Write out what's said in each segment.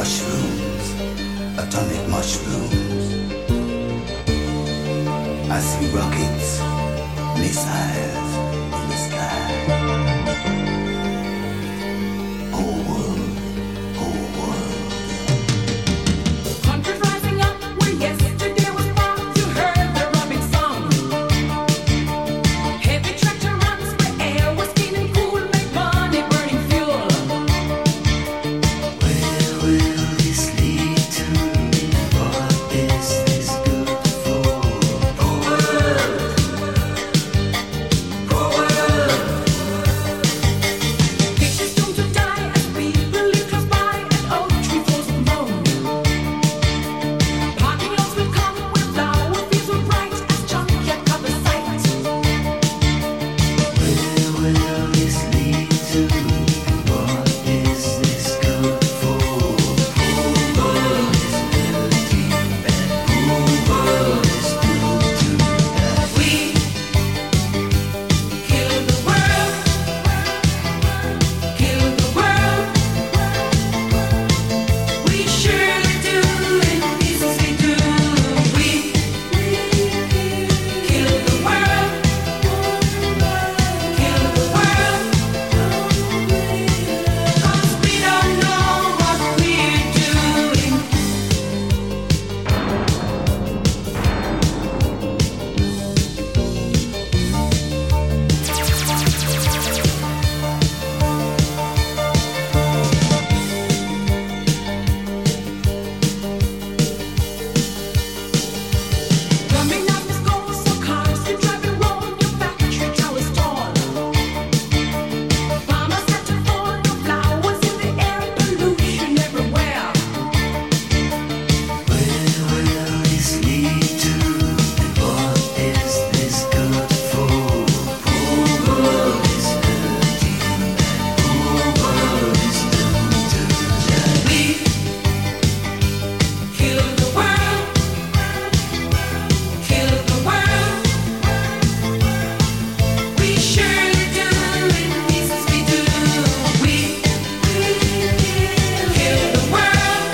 mushrooms, atomic mushrooms. I see rockets, missiles in the sky. Whole world, whole world. Countries rising up where yesterday was fog. You heard the rubbing song. Heavy tractor runs where air was clean and cool. Make money burning fuel. Where will this lead to? What is this good for? Poor world, poor world. Pictures doomed to die as people live close by. An oak tree falls with moan. Parking lots will come with flower fields will bright as junkyard covers sight. Where will this lead to? What is this good for? Poor world is dirty and poor world is doomed to die. We kill the world, kill the world. We surely do, and this we do. We kill the world, kill the world. 'Cause we don't know what we're doing. Drumming up the scores so cars can drive and roll. Your factory towers tall. Farmers have to fall. No flowers in the air. Pollution everywhere. Where will this lead to? And what is this good for? Poor world is dirty and poor world is doomed to die. We kill the world, kill the world. We surely do, and this we do. We kill the world,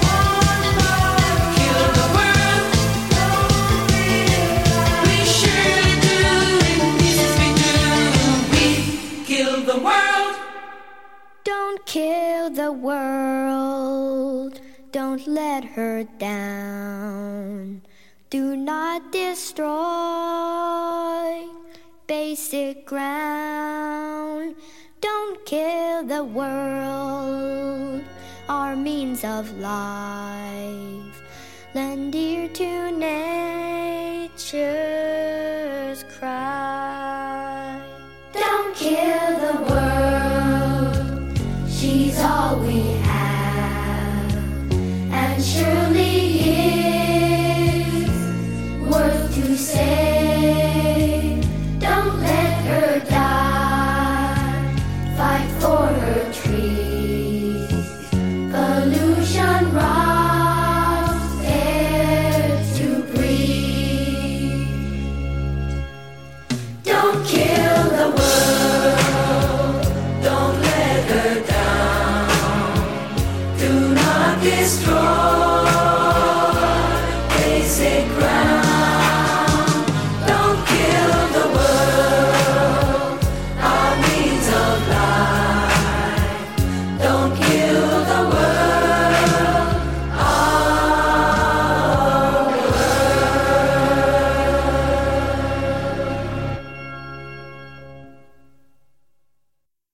kill the world. We surely do, and this we do. We kill the world. Don't kill the world. Don't let her down. Do not destroy basic ground. Don't kill the world. Our means of life. Lend ear to nature.